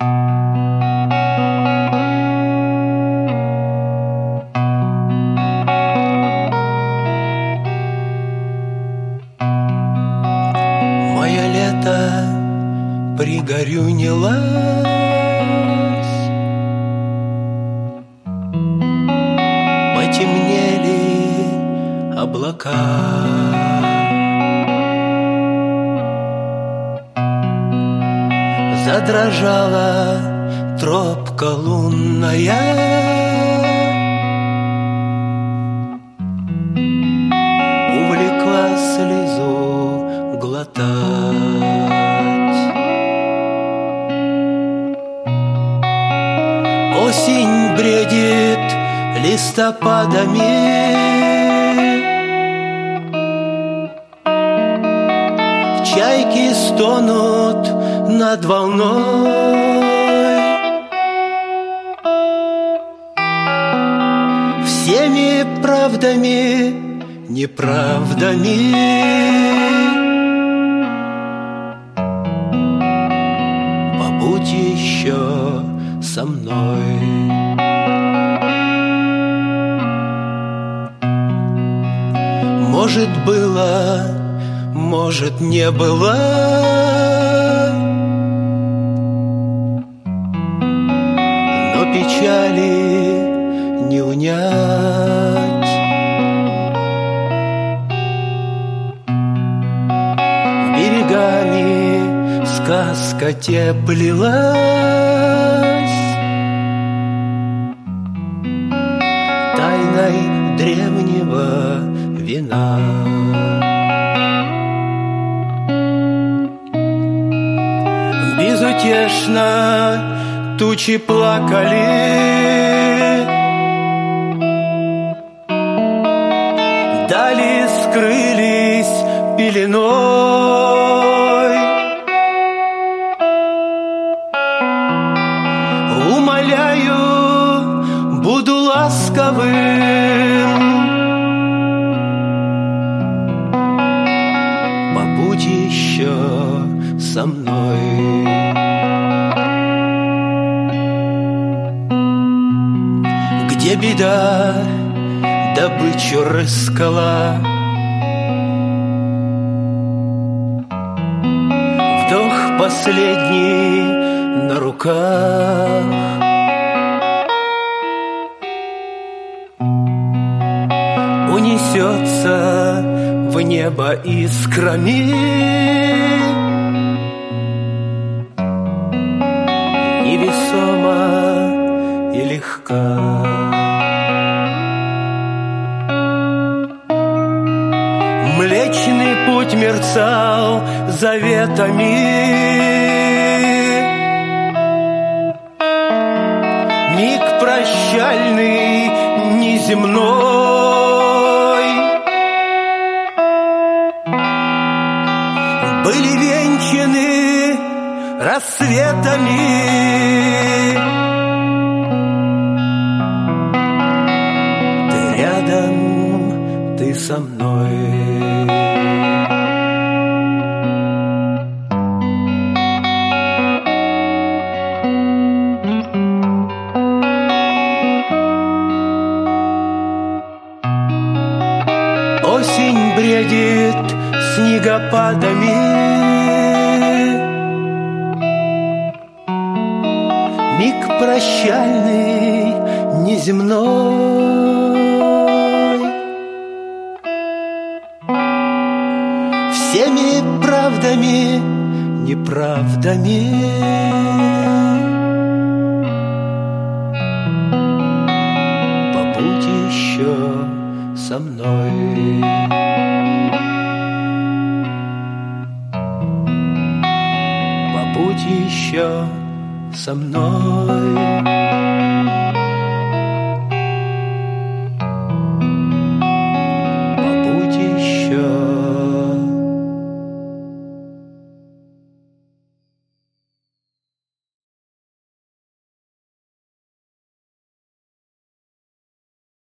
Мое лето пригорюнилось, потемнели облака. Задрожала тропка лунная, увлекла слезу глотать. Осень бредит листопадами, чайки стонут над волной. Всеми правдами, неправдами побудь еще со мной. Может, было, может, не было, но печали не унять. Берегами сказка теплилась, тайной древнего вина. Безутешно тучи плакали, дали скрылись пеленой. Умоляю, буду ласковым, побудь еще со мной. Где беда добычу рыскала, вдох последний на руках. Унесется в небо искрами, невесомо и легка. Млечный путь мерцал заветами, миг прощальный неземной. Были венчаны рассветами, ты рядом, ты со мной. Осень бредит снегопадами, миг прощальный неземной. Всеми правдами, неправдами побудь еще со мной. Побудь еще со мной.